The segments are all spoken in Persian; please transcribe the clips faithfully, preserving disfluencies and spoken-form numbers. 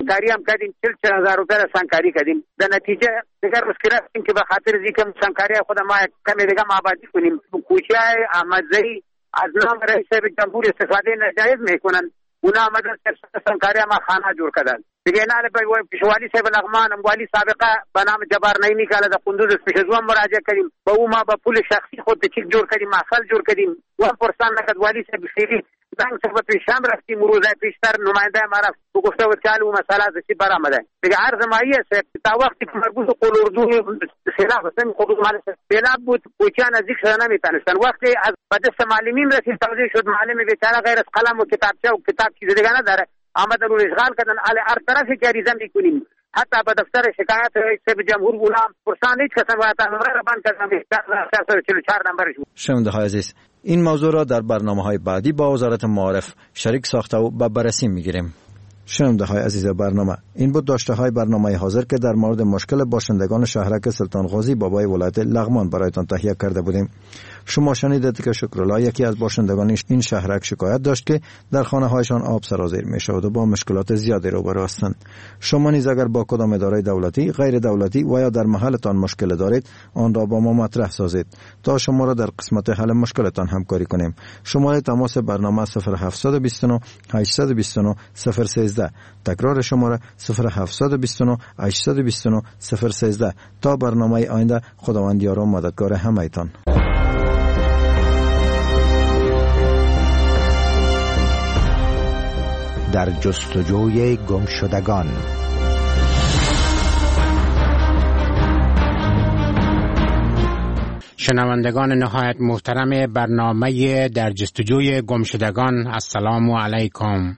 سنگکاری هم کردیم، چهل چهل هزار روپیه سنگکاری کردیم. در نتیجه دیگر روز که رفتیم که به خاطر زیکم سنگکاری خود ما کمی دیگه آبادی کنیم، کوچه احمدزئی از نام رئیس جمهور استفاده ناجایز میکنن. اونا آمدن سنگکاری ما خانه جور کردن. دیگه نه به پیشوالی صاحب لغمان والی سابقه به نام جبار نعیمی که از قندوز پیشزوام مراجعه کردیم. با او ما با پول شخصی خود چک جور کردیم، محصل جور کردیم. و پرسان نکرد والی صاحب خیلی بنگ صاحب پیشم رفتیم، روزه پیشتر نماینده ما رفت و گفته بود که او مسئله از چی برآمده. دیگه عرض مایه است تا وقتی که مربوط به اردو خلاف است خود مال سیلاب بود کوچه نزدیک شدن نمیتونستن. وقتی از دست معلمین رسید توضیح شد معلم بیچاره غیر از قلم و کتابچه و کتاب چیز دیگه نداره، آمدن رو اشغال کردن. علی هر طرفی که ریزه میکنیم، حتی به دفتر شکایت رئیس جمهور غلام پرسان هیچ کس نباید نمبر را بند کردن. سیصد و چهل و چهار نمبرش بود. شنونده های عزیز، این موضوع را در برنامه‌های بعدی با وزارت معارف شریک ساخته و به بررسی میگیریم. شنونده های عزیز برنامه، این بود داشته های برنامه حاضر که در مورد مشکل باشندگان شهرک سلطان غازی بابای ولایت لغمان برایتان تهیه کرده بودیم. شما شنیدید که شکرالله یکی از باشندگان این شهرک شکایت داشت که در خانه هایشان آب سرازیر می شود و با مشکلات زیادی روبرو هستند. شما نیز اگر با کدام اداره دولتی، غیر دولتی و یا در محلتان مشکل دارید، آن را با ما مطرح سازید تا شما را در قسمت حل مشکلتان همکاری کنیم. شماره تماس برنامه صفر هفت دو نه هشت دو نه صفر یک سه. تکرار شماره صفر هفت دو نه هشت دو نه صفر یک سه. تا برنامه آینده، خداوند یار و مددگار همه‌تان. در جستجوی گمشدگان. شنوندگان نهایت محترم برنامه در جستجوی گمشدگان، السلام علیکم.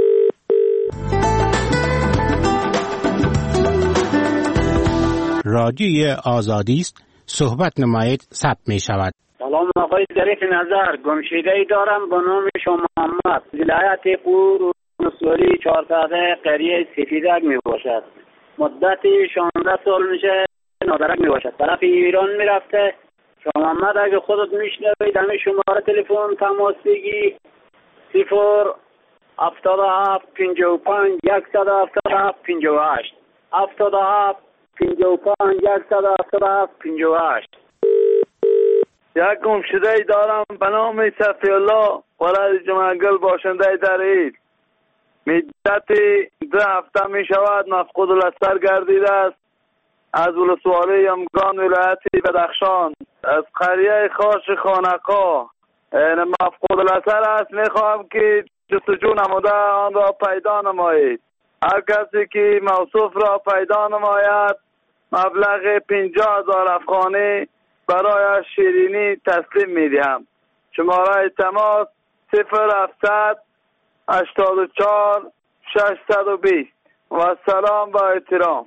رادیوی آزادی است، صحبت نمایید، ثبت می شود. سلام آقای ظریف نظر، گمشده‌ای دارم به نام شما محمد، ولایت پور مسئولی چهارتاده قریه سفیدک می باشد. مدت شانزده سال میشه نادرک می باشد. طرف ایران می رفته. شما محمد اگه خودت میشنوید همه شماره تلفن تماس بگی صفر هفتاد و هفت پنجاه و پنج یکصد و هفتاد و هفت پنجاه و هشت هفتاد و هفت پنجاه و پنج یکصد و هفتاد و هفت پنجاه و هشت. یک گمشده‌ای دارم به نام صفی الله ولد جمعگل باشنده در اید. مدت دو هفته می شود مفقود الاثر گردیده است. از ولسوالی یمگان ولایت بدخشان از قریه خاش خانقا مفقود الاثر است. می خواهم که جستجو نموده آن را پیدا نمایید. هر کسی که موصوف را پیدا نماید مبلغ پنجاه هزار افغانی برای شیرینی تسلیم می دهم. شماره تماس صفر هفتصد هشتاد و چهار ششصد و بیست. و سلام با احترام.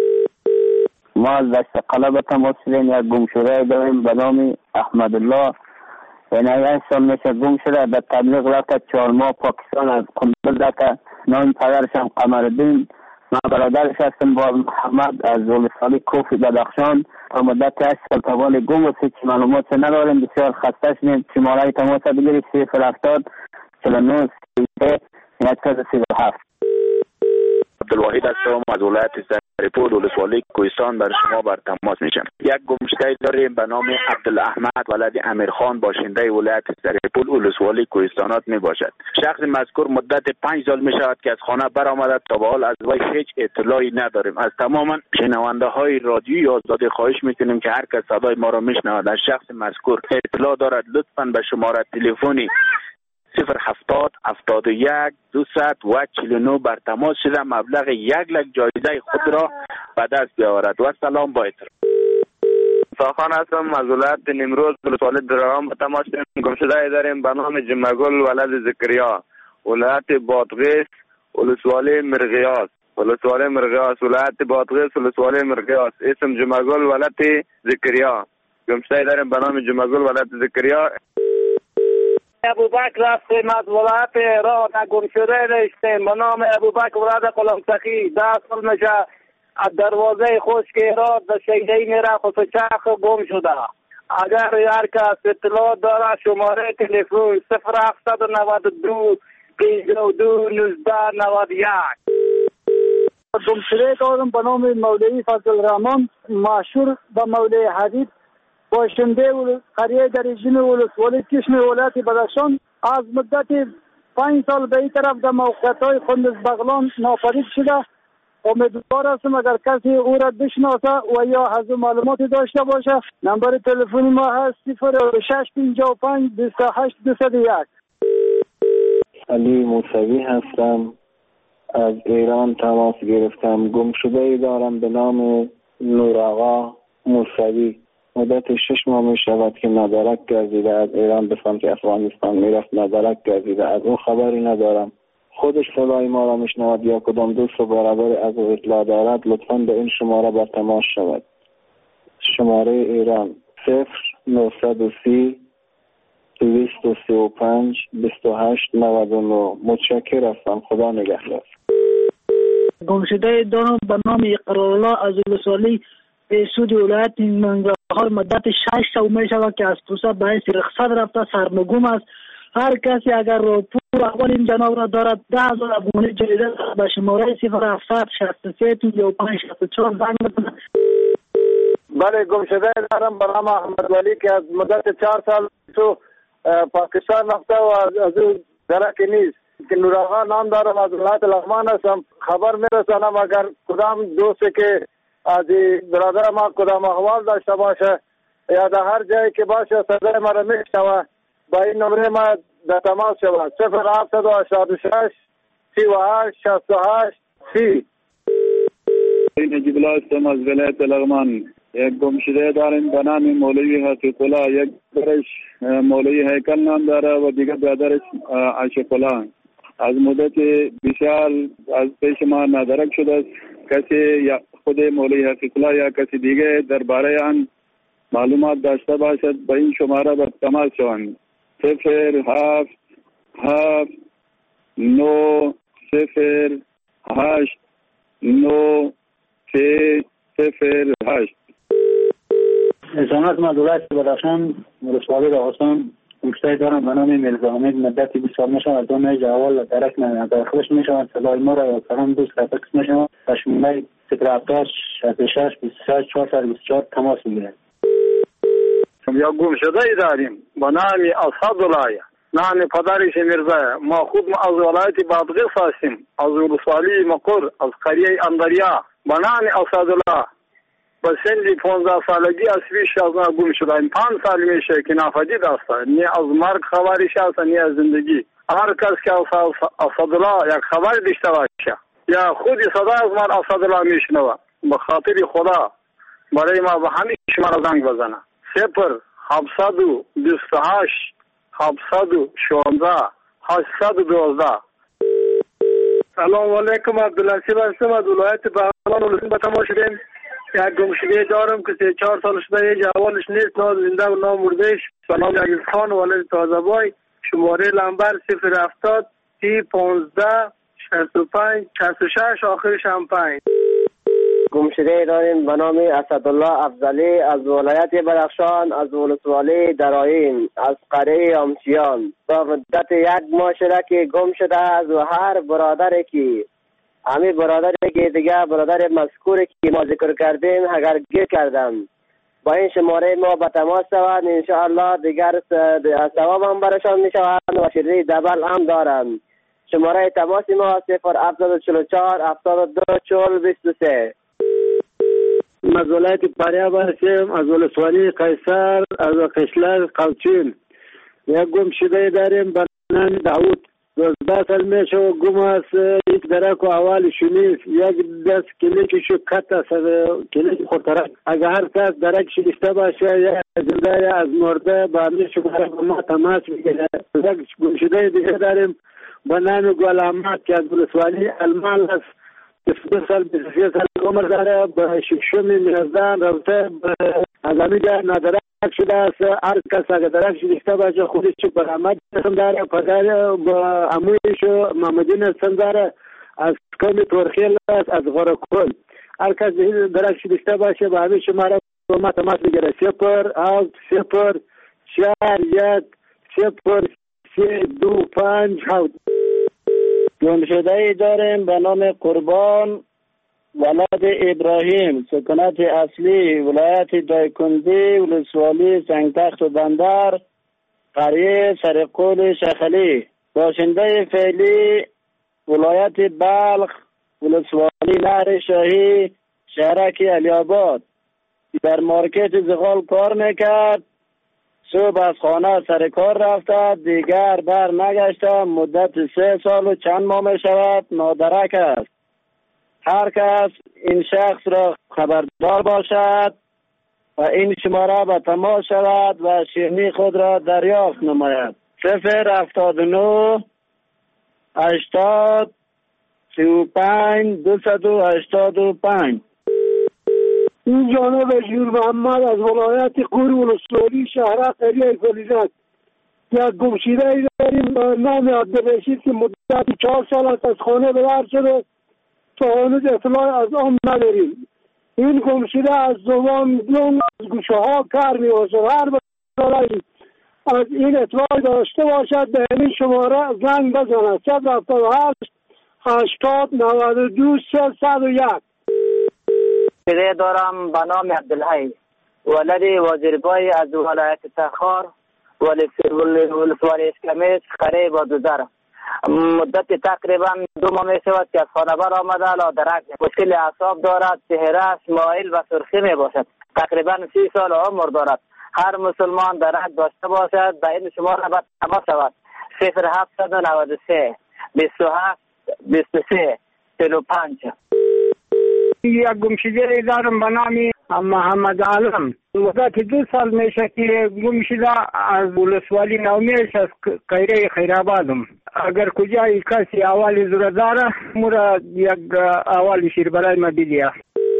ما از دست قلب تماس شدیم. یک گم شده داریم به نام احمد الله. این یک سال میشه گم شده. به تبلیغ رفته چهار ماه پاکستان از قندوز رفته. نام پدرش هم قمرالدین. من برادرش هستم با محمد از ولسوالی کوفی بدخشان. تا مدت هشت سال تبال گم و هیچ معلومات نداریم. بسیار خسته شدیم. شماره تماس بگیرید صفر هفتاد چهل و نه سیزده صد و سی و هفت. عبدالواحد هستم از ولایت سرپول ولسوالی کوهستان بر شما بر تماس میشم. یک گمشده داریم به نام عبدالاحمد ولد امیرخان باشنده ولایت سرپول ولسوالی کوهستانات می باشد. شخص مذکور مدت پنج سال می شود که از خانه برآمده. تا به حال از وی هیچ اطلاعی نداریم. از تماما شنونده های رادیوی آزادی خواهش میکنیم که هر کس صدای ما را میشنود از شخص مذکور اطلاع دارد لطفاً به شماره تلفنی صفر هفتاد هفتاد و یک دویست و چهل و نه بر تماس شده مبلغ یک لک جایزه خود را به دست بیاورد. و سلام با احترام. ساخان هستم از ولایت نیمروز ولسوالی درام به تماس شدیم. گمشده داریم به نام جمعگل ولد زکریا ولایت بادغیس ولسوالی مرغیاس ولسوالی مرغیاس ولایت بادغیس ولسوالی مرغیاس. اسم جمعگل ولد زکریا. گمشده داریم به نام جمعگل ولد زکریا. ابوبکر رفتیم از ولایت ایران گم شده رشتیم به نام ابوبکر ولد قلمسخی. ده سال میشه از دروازه خشک ایران به شیدهی میره خود چرخ گم شده. اگر هر کس اطلاع داره شماره تلفن صفر هفتصد و نود و دو پنجاه و دو نوزده نود و یک. گمشده دارم به نام مولوی فضل الرحمن مشهور به مولوی حبیب، باشنده قریه دریجین ولسوالی کشم ولایت بدخشان. از مدت پنج سال به این طرف در موقعیت‌های خندز بغلان ناپدید شده. امیدوار هستم اگر کسی او را بشناسه و یا از معلوماتی داشته باشه، نمبر تلفنی ما هست صفر شش پنجاه و پنج بیست و هشت دویست و یک. علی موسوی هستم، از ایران تماس گرفتم. گم شده ای دارم به نام نور آقا موسوی. مدت شش ماه می شود که ندارک گردیده از ایران به سمت افغانستان می رفت، ندارک گردیده. از او خبری ندارم. خودش صدای ما را میشنود یا کدام دوست و برادر از او اطلاع دارد لطفاً به این شماره بر تماس شود. شماره ایران صفر نهصد و سی دویست و سی و پنج بیست و هشت نود و نه. متشکر هستم. خدا نگهدار. گمشده دارم به نام اقرارالله از ولسوالی سود ولایت ننگرهار. مدت شش سال می شود که از پوسه باعث رخصت رفته، سرنگون است. هر کسی اگر پول اول این جناب را دارد ده هزار افغانی جریده به شماره صفر هفتصد شصت و سه پنجاه و پنج شصت و چهار زنگ بزنید. بله، گمشده دارم به نام احمد ولی که از مدت چهار سال تو پاکستان رفته و از او درکی نیست. که نور آقا نام دارم، از ولایت لغمان هستم. خبر میرسانم اگر کدام دوستی که از برادر ما کدام احوال داشته باشه یا در هر جایی که باشه صدای ما را میشنوه با این نمره ما در تماس شود. صفر هفتصد و هشتاد و شش سی و هشت شصت و هشت سی. نجیب الله هستم از ولایت لغمان. یک گمشده داریم به نام مولوی حقیق الله. یک برش مولوی هیکل نام داره و دیگر برادرش عاشق الله. از مدت بسیار از پیش ما ندارک شده است. کسی یا خود مولوی حقیق الله یا کسی دیگه درباره آن معلومات داشته باشد به این شماره به تماس شوند. صفر هفت هفت نو صفر هشت نو سه صفر هشت. سلامت ما دولت بدخشان ولسوالی راغستان. گمشده دارم به نام میرزا حمید. مدت بیست سال میشود از دو میج اول درک ندارم. خودش میشود صدای ما را یا کلام دوست را فکس میشود و شماره صفر هفتاد شصت و شش بیست و شش چهارصد و بیست و چهار تماس میگیرد. یا گمشده ای داریم به نام اسدالله، نام پدرش میرزا. ما خود ما از ولایت بادغیس هستیم، از ولسوالی مقر، از قریه اندریا. به نام اسدالله به سن پانزده سالگی از پیش از ما گم شده. این پنج سال میشه که ناپدید است. نه از مرگ خبرش است نه از زندگی. هر کس که اسدالله یک خبر داشته باشه یا خودی صدا از من اسدالله میشنوه به خاطر خدا برای ما به همین شماره زنگ بزنه. صفر هفتصد و بیست و هشت هفتصد و شانزده هشتصد و دوازده. سلام علیکم، عبدالعزیز هستم از ولایت بغلان ولسوالی به تماس شدیم. یک گمشده دارم که سه چهار سال شده یه جوالش نیست، نام زنده و نام مردهش به نام عزیز خان ولد تازه‌بای. شماره لمبر صفر هفتاد سی پانزده شصت و پنج شصت و شش آخرش هم پنج. گمشده داریم به نام اسدالله افضلی از ولایت بدخشان، از ولسوالی دراین، از قریه امچیان. تا مدت یک ماه شده که گم شده است و هر برادری که همین برادری که دیگه برادر مذکوری که ما ذکر کردیم اگر گیر کردن با این شماره ما به تماس شوند انشاءالله دیگر ثواب هم برشان می شوند و شیرینی دبل هم دارند. شماره تماس ما صفر هفتصد و چهل و چهار هفتاد و دو چهل بیست و سه. از ولایت فاریاب هستیم، از ولسوالی قیصر، از قشلر قوچین. یک گمشده داریم به نام داوود. دوازده سال میشه و گم است. یک درک و احوالش نیست. یک دست کلیکشو کت است، کلیک خورترک. اگر هر کس درکش داشته باشه یا زنده یا از مرده با همین شماره با ما تماس میگیره. یک گمشده دیگه داریم به نام گل احمد که از ولسوالی المال است. بیست و دو سال بیست و سه سال عمر داره. به شکشم میرزدان رفته از همین جا ندارک شده است. هر کس اگر درکش داشته باشه خودش برآمد اسم داره. پدر با عمویش محمدین اسم داره از قوم تورخیل است، از غرکل. هر کس درکش داشته باشه با همین شماره با ما تماس بگیره. صفر هفت صفر چهار یک صفر سه دو پنج هفت. گمشده ای داریم به نام قربان ولد ابراهیم، سکونت اصلی ولایت دایکنده، ولسوالی سنگتخت و بندر، قریه سرقول شخلی. باشنده فعلی ولایت بلخ، ولسوالی نهر شاهی، شهرک علی آباد. در مارکت زغال کار میکرد. صبح از خانه سر کار رفته، دیگر بر نگشته. مدت سه سال و چند ماه می شود نادرک است. هر کس این شخص را خبردار باشد و این شماره به تماس شود و شیرینی خود را دریافت نماید. صفر هفتاد و نه هشتاد سی و پنج دویست و هشتاد و پنج. این جانب جور محمد از ولایت قور ولسوالی شهر قریه فلیزک. یک گمشیده ای داریم نام عبدالرشید که مدت چهار سال است از خانه به در شده تا هنوز اطلاع از آن نداریم. این گمشیده از زبان دون از گوشه ها کار می باشد. هر بسیاری از این اطلاع داشته باشد به همین شماره زنگ بزند. صد و هفتاد و هشت هشتاد نود و دو سیصد و یک. گمشیده دارم به نام عبدالحی، ولد وزیربای از ولایت تخار، ولسوالی اسکمیش، قریه بادوزر. مدت تقریبا دو ماه می شود که از خانه بر آمده، لادرک مشکل اعصاب دارد، چهرهش مایل و سرخی می باشد. تقریبا سی سال عمر دارد. هر مسلمان درک داشته باشد به این شماره باید تماس شود. صفر هفتصد و نود و سه بیست و هفت بیست و سه چهل و پنج. یک گمشیده دارم به نام محمد عالم. مدت دو سال میشه که گمشیده از ولسوالی نومیش از قیره خیرآبادم. اگر کجای کسی اوالی زور داره مرا یک اوالی شیر برای ما بیدیه.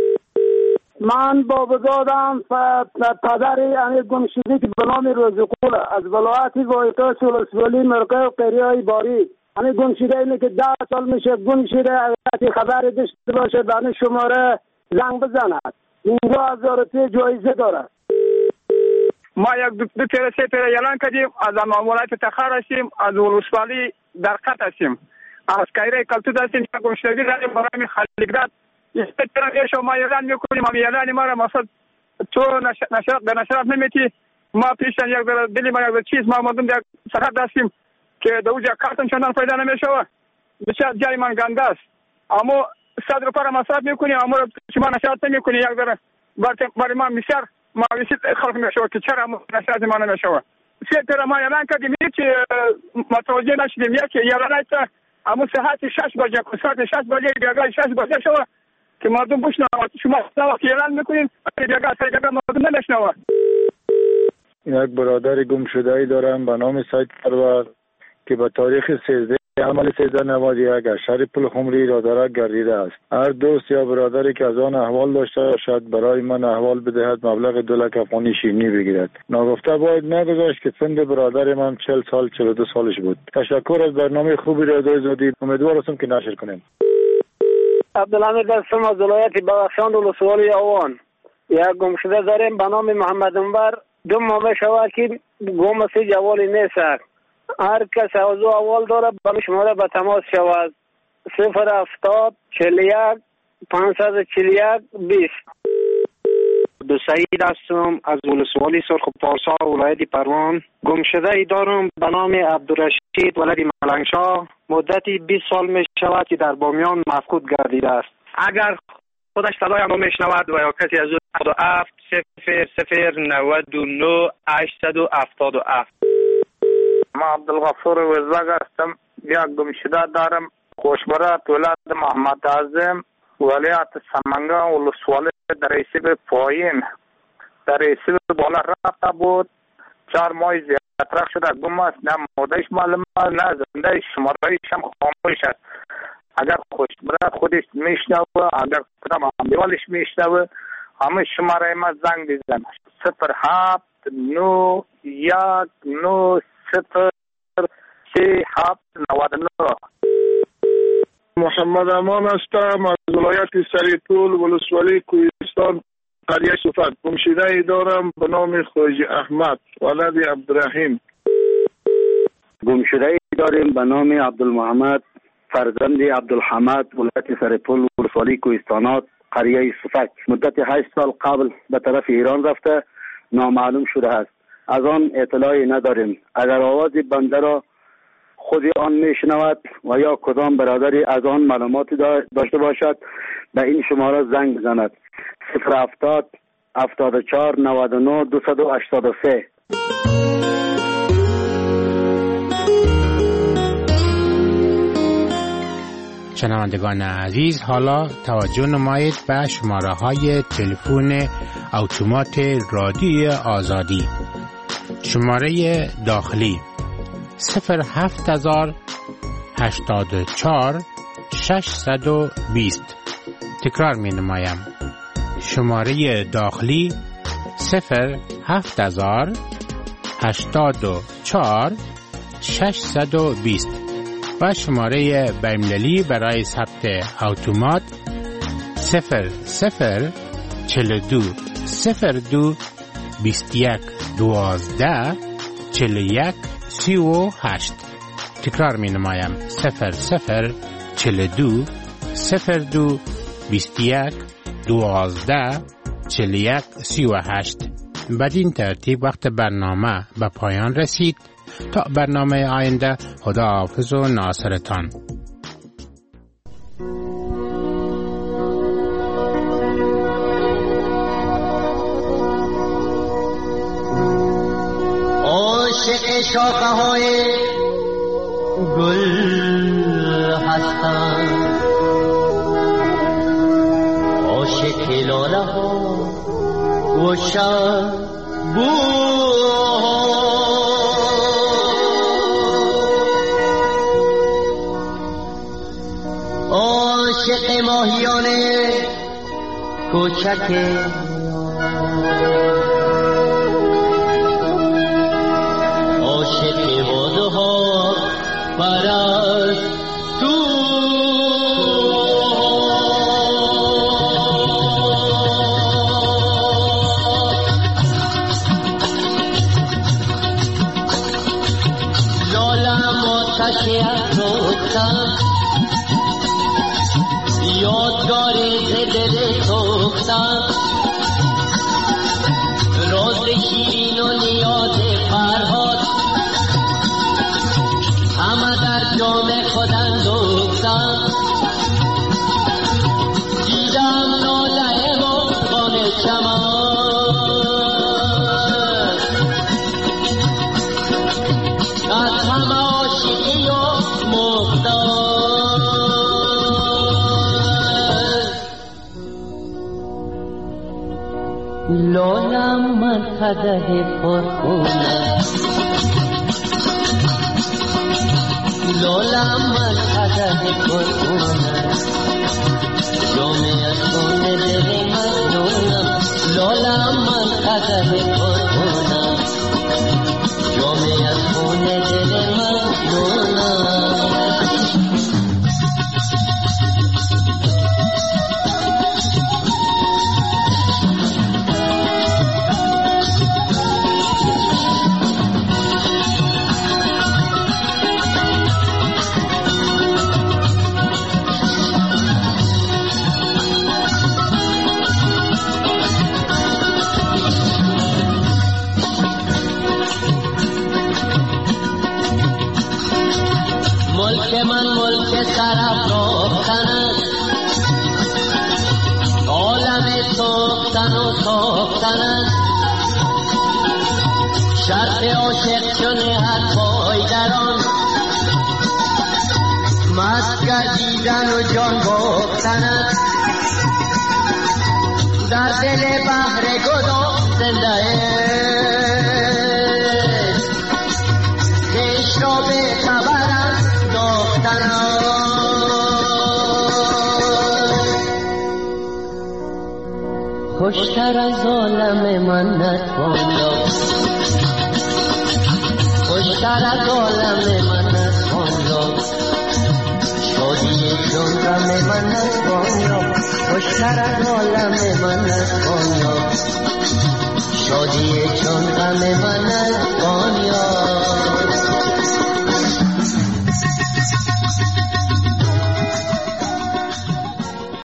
من بابا دادم پدر این گمشیده که به نام روزقول از ولایت وایتاس ولسوالی مرقه قریه باری. همین گمشیده اینه که ده سال میشه گمشیده. اگر خبر داشته باشه به شماره زنگ بزند. اینجا هزار روپیه جایزه داره. ما یک دو, دو تیره سه تیره اعلان کردیم از ولایت تخار هستیم، از ولسوالی درقت هستیم، از قیره کلتود هستیم. یک گمشیدگی داریم برای خلیقداد. یک تیره شما ما اعلان میکنیم. ما اعلان ما را مقصد تو نشرات به نشرات نمیتی. ما پیشن یک در دلی ما یک چیز ما مردم یک سرحد هستیم که دوجا کارتون چندان پیدا نمیشه. بسیار جای من گنده است. اما صد روپیه را مصرف میکنیم، اما شما نشرات نمیکنی. یک در برای ما بسیار مایوسی خلق میشه که چرا نشرات ما نمیشه. سه تیره ما اعلان کردیم هیچ متوجه نشدیم. یک اعلان است اما ساعت شش بجه ساعت شش بجه بیاگاه شش بجه شد که مردم بشنوه. شما وقتی اعلان میکنین بیاگاه سر بیاگاه مردم نمیشنوه. یک برادر گم شده ای دارم به نام سید پرور که به تاریخ سیزده عمل سیزده نود و یک از شهر پلخمری رادرک گردیده است. هر دوست یا برادری که از آن احوال داشته باشد برای من احوال بدهد مبلغ دو لک افغانی شیرینی بگیرد. ناگفته باید نگذاشت که سن برادر من چهل سال چهل و دو سالش بود. تشکر از برنامه خوبی را دادید. امیدوار هستم که نشر کنیم. عبدالحمید هستم از ولایت بدخشان ولسوالی آوان. یک گمشده داریم به نام محمد انور. دو ماه می شود که گم سی جوالی نیست. هر کس از او اول داره به شماره به تماس شود. صفر هفتاد چهل و یک پانصد چهل و یک بیست. دو سعید هستم از ولسوالی سرخ پارسا ولایت پروان. گمشده ای دارم به نام عبدالرشید ولد ملنگشاه. مدتی بیست سال می شود که در بامیان مفقود گردیده است. اگر خودش صدای ما میشنود و یا کسی از او هفتاد و هفت صفر صفر نود و نه هشتصد و هفتاد و هفت. ما عبدالغفور وزاق هستم. یک گمشده دارم خوشبرات ولایت محمد اعظم ولایت سمنگان ولسوالی در ریسیب پایین در ریسیب بالا رفته بود. چهار ماه زیادتر شده گم است. نه مادهش معلوم است نه زنده شمارهایش هم خاموش است. اگر خوشبرات خودش میشنوه اگر کدام امیوالش میشنوه همه شماره ما زنگ بزن. صفر هفت نو یک نو صفر سه هفت نود و نه. محمد امان هستم از ولایت سریطول ولسوالی کوهستان قریه صفت. گمشیده ای دارم به نام خواجه احمد ولد عبدالرحیم. گمشیده ای داریم به نام عبدالمحمد فرزند عبدالحمد ولایت سرپل ولسوالی کوهستانات قریه سفک مدت هشت سال قبل به طرف ایران رفته نامعلوم شده است. از آن اطلاعی نداریم. اگر آواز بنده را خود آن میشنود و یا کدام برادری از آن معلوماتی داشته باشد به این شماره زنگ بزند. صفر هفتاد هفتاد و چهار نود و نه دویست و هشتاد و سه. شنوندگان عزیز، حالا توجه نمایید به شماره های تلفن اتومات رادیوی آزادی. شماره داخلی صفر هفت هزار هشتاد و چهار ششصد و بیست. تکرار می نمایم. شماره داخلی صفر هفت هزار هشتاد و چهار ششصد و بیست و شماره بین‌المللی برای ثبت اتومات صفر صفر چهل و دو صفر دو بیست و یک دوازده چهل و یک سی و هشت. تکرار می نمایم. صفر صفر چهل و دو صفر دو بیست و یک دوازده چهل و یک سی و هشت. بدین ترتیب وقت برنامه به پایان رسید. تا برنامه آینده، خدا حافظ و ناصرتان. عاشق شاخه های گل هستم، عاشق لاله ها و شبوها، عاشق ماهیان کوچک، عاشق باده ها پرستو، لالم آتش افروختم، یادگاری ز دل سوختم، راز شیرین و نیاز فرهاد همه در جام خود اندوختم، دیدم ناله مرغان چمن، از همه عاشقی و مختار، لالم من قدح پرخونم، لالم من قدح پرخونم، جام از خون دل مجنونم، لالم من قدح پرخونم، جام از خون دل مجنونم. ملک من ملک سرافراختن است، عالم سوختن و ساختن است، شرط عاشق چون هر پای در آن، مست گردیدن و جان باختن است، در دل بحر گدام زنده است، عشق را به خبرم داختن است. خوشتر از عالم من نتوان یافت، خوشتر از عالم من نتوان یافت، شادی چون غم من نتوان یافت، خوشتر از عالم من نتوان یافت، شادی چون غم من نتوان یافت.